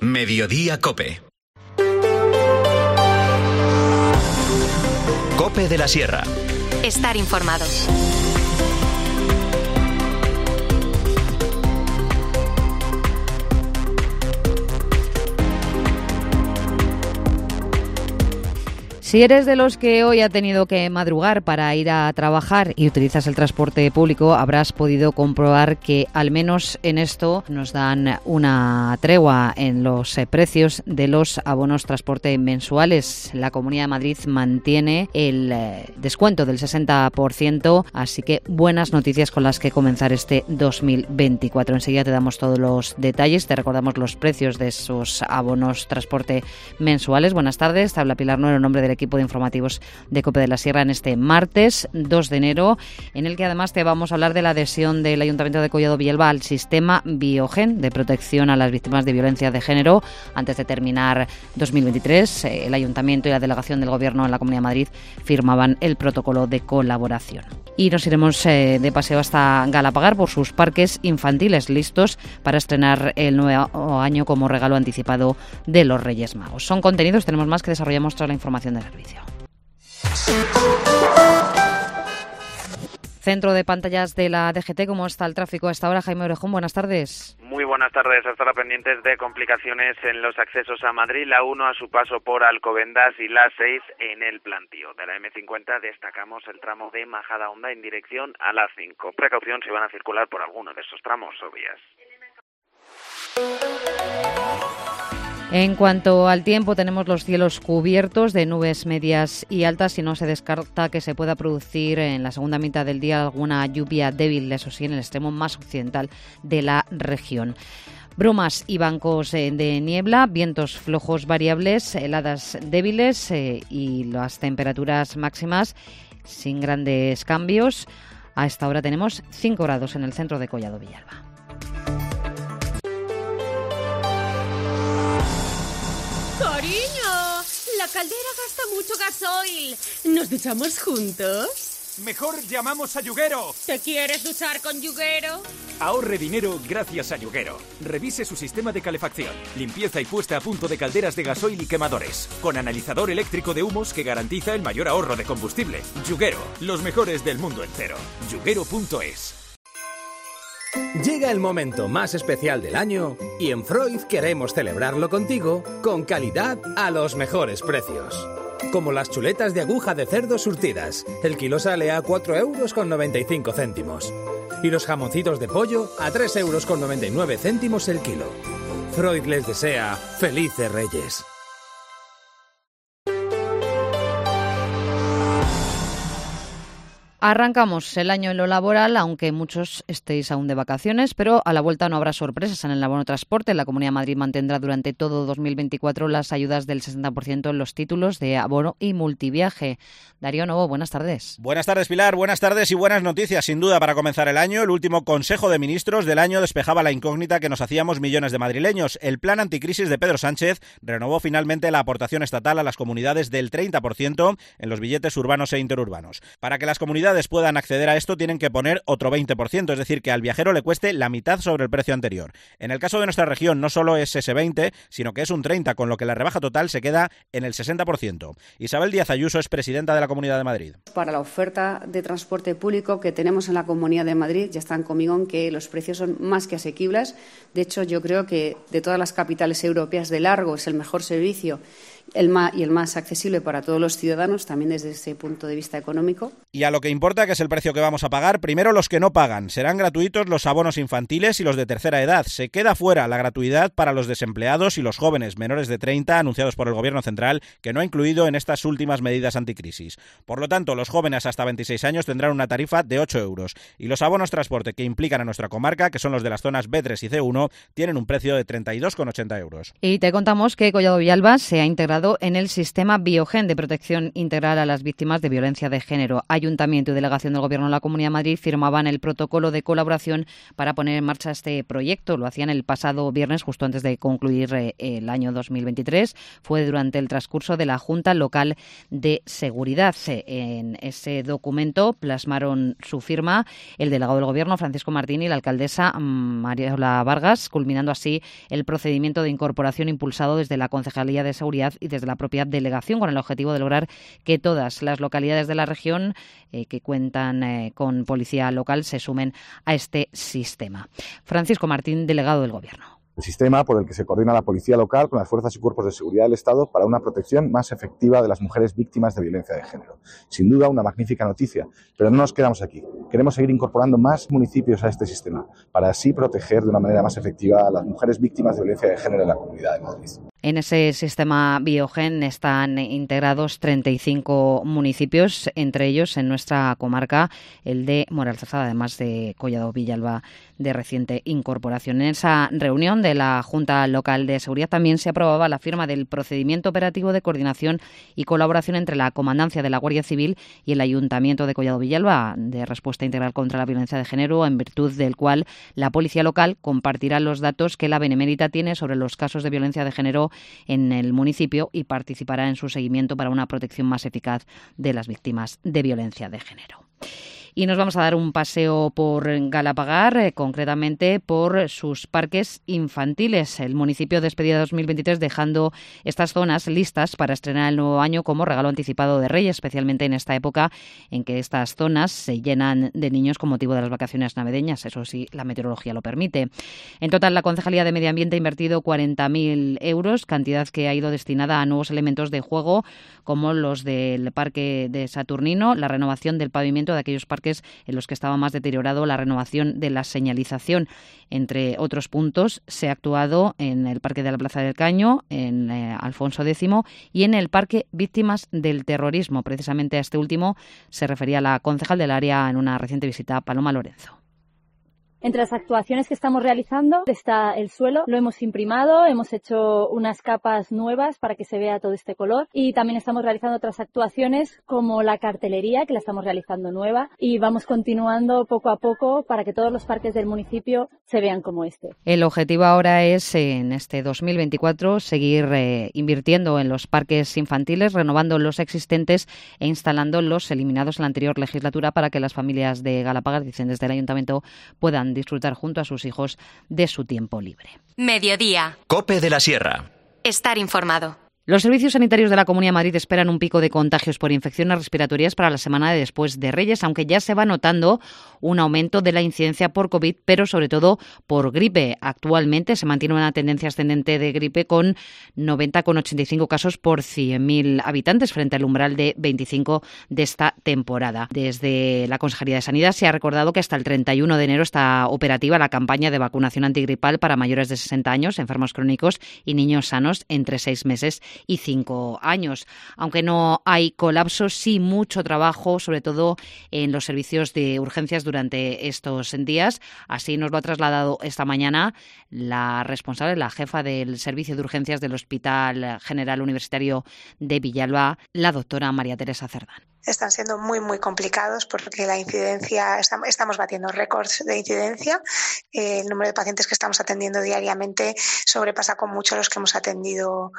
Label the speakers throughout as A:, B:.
A: Mediodía COPE. COPE de la Sierra.
B: Estar informado.
C: Si eres de los que hoy ha tenido que madrugar para ir a trabajar y utilizas el transporte público, habrás podido comprobar que al menos en esto nos dan una tregua en los precios de los abonos transporte mensuales. La Comunidad de Madrid mantiene el descuento del 60%, así que buenas noticias con las que comenzar este 2024. Enseguida te damos todos los detalles, te recordamos los precios de esos abonos transporte mensuales. Buenas tardes, te habla Pilar Nuero en nombre del equipo de informativos de COPE de la Sierra en este martes 2 de enero, en el que además te vamos a hablar de la adhesión del Ayuntamiento de Collado Villalba al sistema Biogen de protección a las víctimas de violencia de género. Antes de terminar 2023, el Ayuntamiento y la Delegación del Gobierno en la Comunidad de Madrid firmaban el protocolo de colaboración. Y nos iremos de paseo hasta Galapagar por sus parques infantiles, listos para estrenar el nuevo año como regalo anticipado de los Reyes Magos. Son contenidos, tenemos más que desarrollamos tras la información del servicio. Centro de pantallas de la DGT, ¿cómo está el tráfico a esta hora? Jaime Orejón, buenas tardes.
D: Muy buenas tardes. Hasta ahora pendientes de complicaciones en los accesos a Madrid, la 1 a su paso por Alcobendas y la 6 en el plantío. De la M50 destacamos el tramo de Majadahonda en dirección a la 5. Precaución si van a circular por alguno de esos tramos o vías.
C: En cuanto al tiempo, tenemos los cielos cubiertos de nubes medias y altas y no se descarta que se pueda producir en la segunda mitad del día alguna lluvia débil, eso sí, en el extremo más occidental de la región. Brumas y bancos de niebla, vientos flojos variables, heladas débiles y las temperaturas máximas sin grandes cambios. A esta hora tenemos 5 grados en el centro de Collado Villalba.
E: Cariño, la caldera gasta mucho gasoil. ¿Nos duchamos juntos?
F: Mejor llamamos a Yuguero.
E: ¿Te quieres duchar con Yuguero?
F: Ahorre dinero gracias a Yuguero. Revise su sistema de calefacción, limpieza y puesta a punto de calderas de gasoil y quemadores, con analizador eléctrico de humos que garantiza el mayor ahorro de combustible. Yuguero, los mejores del mundo entero. Yuguero.es.
G: Llega el momento más especial del año y en Freud queremos celebrarlo contigo con calidad a los mejores precios. Como las chuletas de aguja de cerdo surtidas. El kilo sale a 4,95 €. Y los jamoncitos de pollo a 3,99 € el kilo. Freud les desea felices Reyes.
C: Arrancamos el año en lo laboral, aunque muchos estéis aún de vacaciones, pero a la vuelta no habrá sorpresas en el abono transporte. La Comunidad de Madrid mantendrá durante todo 2024 las ayudas del 60% en los títulos de abono y multiviaje. Darío Novo, buenas tardes.
H: Buenas tardes, Pilar. Buenas tardes y buenas noticias, sin duda, para comenzar el año. El último Consejo de Ministros del año despejaba la incógnita que nos hacíamos millones de madrileños. El plan anticrisis de Pedro Sánchez renovó finalmente la aportación estatal a las comunidades del 30% en los billetes urbanos e interurbanos. Para que las comunidades puedan acceder a esto tienen que poner otro 20%, es decir, que al viajero le cueste la mitad sobre el precio anterior. En el caso de nuestra región no solo es ese 20, sino que es un 30, con lo que la rebaja total se queda en el 60%. Isabel Díaz Ayuso es presidenta de la Comunidad de Madrid.
I: Para la oferta de transporte público que tenemos en la Comunidad de Madrid, ya están conmigo en que los precios son más que asequibles. De hecho, yo creo que de todas las capitales europeas de largo es el mejor servicio el más accesible para todos los ciudadanos, también desde ese punto de vista económico.
H: Y a lo que importa, que es el precio que vamos a pagar, primero los que no pagan. Serán gratuitos los abonos infantiles y los de tercera edad. Se queda fuera la gratuidad para los desempleados y los jóvenes menores de 30 anunciados por el Gobierno central, que no ha incluido en estas últimas medidas anticrisis. Por lo tanto, los jóvenes hasta 26 años tendrán una tarifa de 8 € y los abonos transporte que implican a nuestra comarca, que son los de las zonas B3 y C1, tienen un precio de 32,80 €.
C: Y te contamos que Collado Villalba se ha integrado en el sistema Biogen de protección integral a las víctimas de violencia de género. Ayuntamiento Ayuntamiento y Delegación del Gobierno de la Comunidad de Madrid firmaban el protocolo de colaboración para poner en marcha este proyecto. Lo hacían el pasado viernes, justo antes de concluir el año 2023. Fue durante el transcurso de la Junta Local de Seguridad. En ese documento plasmaron su firma el delegado del Gobierno, Francisco Martín, y la alcaldesa Mariola Vargas, culminando así el procedimiento de incorporación impulsado desde la Concejalía de Seguridad y desde la propia delegación, con el objetivo de lograr que todas las localidades de la región que cuentan con policía local se sumen a este sistema. Francisco Martín, delegado del Gobierno.
B: El sistema por el que se coordina la policía local con las fuerzas y cuerpos de seguridad del Estado para una protección más efectiva de las mujeres víctimas de violencia de género. Sin duda, una magnífica noticia, pero no nos quedamos aquí. Queremos seguir incorporando más municipios a este sistema para así proteger de una manera más efectiva a las mujeres víctimas de violencia de género en la Comunidad de Madrid.
C: En ese sistema Biogen están integrados 35 municipios, entre ellos en nuestra comarca el de Moralzarzal, además de Collado Villalba, de reciente incorporación. En esa reunión de la Junta Local de Seguridad también se aprobaba la firma del procedimiento operativo de coordinación y colaboración entre la Comandancia de la Guardia Civil y el Ayuntamiento de Collado Villalba, de respuesta integral contra la violencia de género, en virtud del cual la Policía Local compartirá los datos que la Benemérita tiene sobre los casos de violencia de género en el municipio y participará en su seguimiento para una protección más eficaz de las víctimas de violencia de género. Y nos vamos a dar un paseo por Galapagar, concretamente por sus parques infantiles. El municipio despedía 2023 dejando estas zonas listas para estrenar el nuevo año como regalo anticipado de Reyes, especialmente en esta época en que estas zonas se llenan de niños con motivo de las vacaciones navideñas. Eso sí, la meteorología lo permite. En total, la Concejalía de Medio Ambiente ha invertido 40.000 euros, cantidad que ha ido destinada a nuevos elementos de juego, como los del Parque de Saturnino, la renovación del pavimento de aquellos parques en los que estaba más deteriorado, la renovación de la señalización. Entre otros puntos, se ha actuado en el Parque de la Plaza del Caño, en Alfonso X y en el Parque Víctimas del Terrorismo. Precisamente a este último se refería la concejal del área en una reciente visita a Paloma Lorenzo.
J: Entre las actuaciones que estamos realizando está el suelo, lo hemos imprimado, hemos hecho unas capas nuevas para que se vea todo este color y también estamos realizando otras actuaciones como la cartelería, que la estamos realizando nueva, y vamos continuando poco a poco para que todos los parques del municipio se vean como este.
C: El objetivo ahora es, en este 2024, seguir invirtiendo en los parques infantiles, renovando los existentes e instalando los eliminados en la anterior legislatura para que las familias de Galapagar, dicen desde el Ayuntamiento, puedan disfrutar junto a sus hijos de su tiempo libre.
A: Mediodía. COPE de la Sierra.
E: Estar informado.
C: Los servicios sanitarios de la Comunidad de Madrid esperan un pico de contagios por infecciones respiratorias para la semana de después de Reyes, aunque ya se va notando un aumento de la incidencia por COVID, pero sobre todo por gripe. Actualmente se mantiene una tendencia ascendente de gripe con 90,85 casos por 100.000 habitantes frente al umbral de 25 de esta temporada. Desde la Consejería de Sanidad se ha recordado que hasta el 31 de enero está operativa la campaña de vacunación antigripal para mayores de 60 años, enfermos crónicos y niños sanos entre 6 meses y 5 años. Aunque no hay colapso, sí mucho trabajo, sobre todo en los servicios de urgencias durante estos días. Así nos lo ha trasladado esta mañana la responsable, la jefa del servicio de urgencias del Hospital General Universitario de Villalba, la doctora María Teresa Cerdán.
K: Están siendo muy, muy complicados porque la incidencia, estamos batiendo récords de incidencia. El número de pacientes que estamos atendiendo diariamente sobrepasa con mucho los que hemos atendido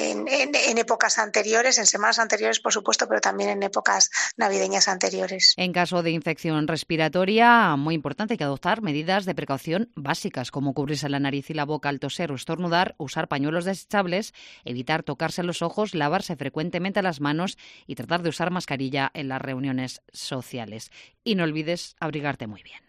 K: en épocas anteriores, en semanas anteriores, por supuesto, pero también en épocas navideñas anteriores.
C: En caso de infección respiratoria, muy importante, hay que adoptar medidas de precaución básicas, como cubrirse la nariz y la boca al toser o estornudar, usar pañuelos desechables, evitar tocarse los ojos, lavarse frecuentemente las manos y tratar de usar mascarilla en las reuniones sociales. Y no olvides abrigarte muy bien.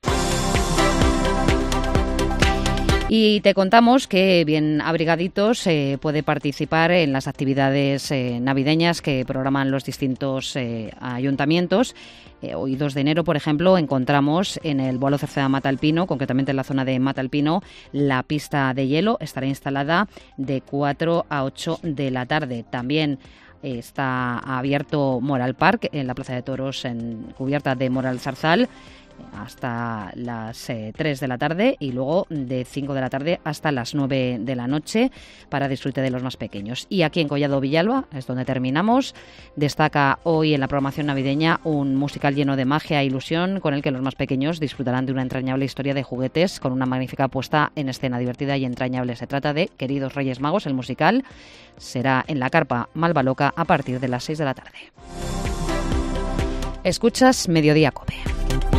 C: Y te contamos que, bien abrigaditos, puede participar en las actividades navideñas que programan los distintos ayuntamientos. Hoy 2 de enero, por ejemplo, encontramos en el Boalo Cerceda Matalpino, concretamente en la zona de Matalpino, la pista de hielo estará instalada de 4 a 8 de la tarde. También está abierto Moral Park en la Plaza de Toros, en cubierta de Moralzarzal. hasta las 3 de la tarde y luego de 5 de la tarde hasta las 9 de la noche para disfrute de los más pequeños. Y aquí en Collado Villalba es donde terminamos. Destaca hoy en la programación navideña un musical lleno de magia e ilusión con el que los más pequeños disfrutarán de una entrañable historia de juguetes con una magnífica puesta en escena divertida y entrañable. Se trata de Queridos Reyes Magos, el musical. Será en la Carpa Malvaloca a partir de las 6 de la tarde. Escuchas Mediodía COPE.